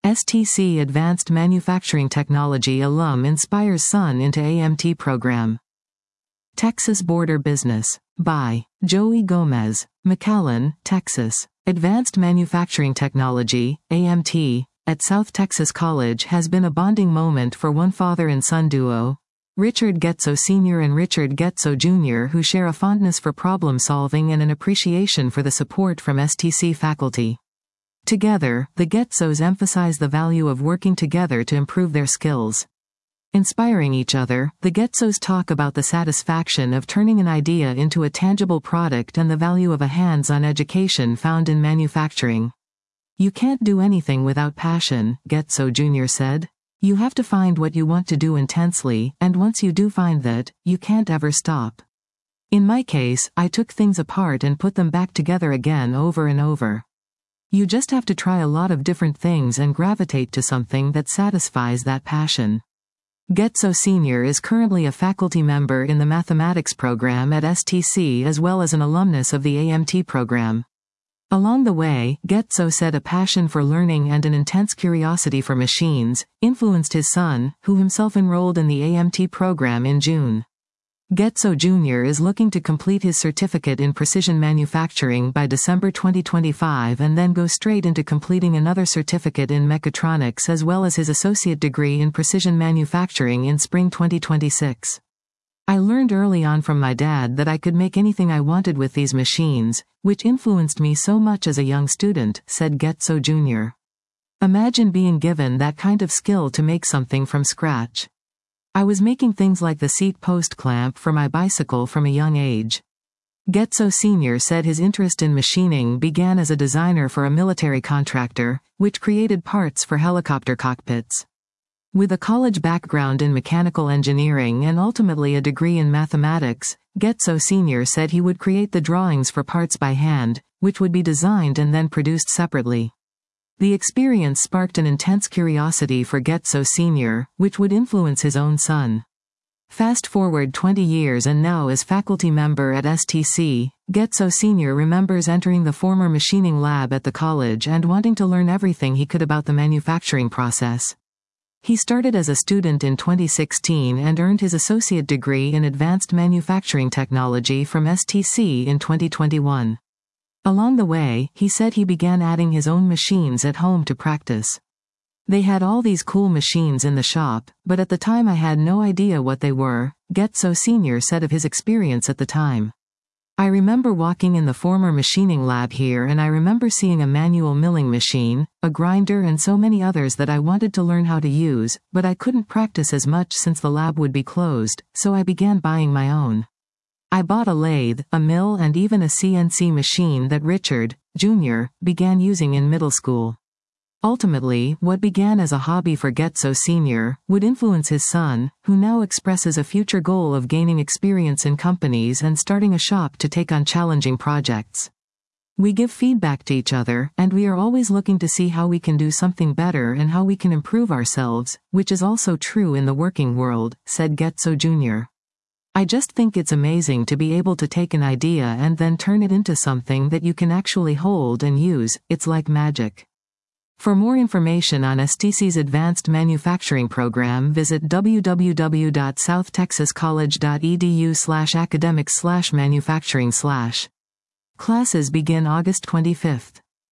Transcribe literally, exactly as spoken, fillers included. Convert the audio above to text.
S T C Advanced Manufacturing Technology alum inspires son into A M T program. Texas Border Business. By Joey Gomez. McAllen, Texas. Advanced Manufacturing Technology, A M T, at South Texas College has been a bonding moment for one father and son duo, Richard Getzo Senior and Richard Getzo Junior, who share a fondness for problem solving and an appreciation for the support from S T C faculty. Together, the Getzos emphasize the value of working together to improve their skills. Inspiring each other, the Getzos talk about the satisfaction of turning an idea into a tangible product and the value of a hands-on education found in manufacturing. "You can't do anything without passion," Getzo Junior said. "You have to find what you want to do intensely, and once you do find that, you can't ever stop. In my case, I took things apart and put them back together again over and over. You just have to try a lot of different things and gravitate to something that satisfies that passion." Getzo Senior is currently a faculty member in the mathematics program at S T C as well as an alumnus of the A M T program. Along the way, Getzo said a passion for learning and an intense curiosity for machines influenced his son, who himself enrolled in the A M T program in June. Getzo Junior is looking to complete his certificate in precision manufacturing by December twenty twenty-five and then go straight into completing another certificate in mechatronics as well as his associate degree in precision manufacturing in spring twenty twenty-six. "I learned early on from my dad that I could make anything I wanted with these machines, which influenced me so much as a young student," said Getzo Junior "Imagine being given that kind of skill to make something from scratch. I was making things like the seat post clamp for my bicycle from a young age." Getzo Senior said his interest in machining began as a designer for a military contractor, which created parts for helicopter cockpits. With a college background in mechanical engineering and ultimately a degree in mathematics, Getzo Senior said he would create the drawings for parts by hand, which would be designed and then produced separately. The experience sparked an intense curiosity for Getzo Senior, which would influence his own son. Fast forward twenty years and now as faculty member at S T C, Getzo Senior remembers entering the former machining lab at the college and wanting to learn everything he could about the manufacturing process. He started as a student in twenty sixteen and earned his associate degree in advanced manufacturing technology from S T C in twenty twenty-one. Along the way, he said he began adding his own machines at home to practice. "They had all these cool machines in the shop, but at the time I had no idea what they were," Getzo Senior said of his experience at the time. "I remember walking in the former machining lab here and I remember seeing a manual milling machine, a grinder and so many others that I wanted to learn how to use, but I couldn't practice as much since the lab would be closed, so I began buying my own. I bought a lathe, a mill and even a C N C machine that Richard, Junior, began using in middle school." Ultimately, what began as a hobby for Getzo Senior would influence his son, who now expresses a future goal of gaining experience in companies and starting a shop to take on challenging projects. "We give feedback to each other, and we are always looking to see how we can do something better and how we can improve ourselves, which is also true in the working world," said Getzo Junior "I just think it's amazing to be able to take an idea and then turn it into something that you can actually hold and use. It's like magic." For more information on S T C's Advanced Manufacturing Program, visit w w w dot south texas college dot e d u slash academics slash manufacturing slash. Classes begin August twenty-fifth.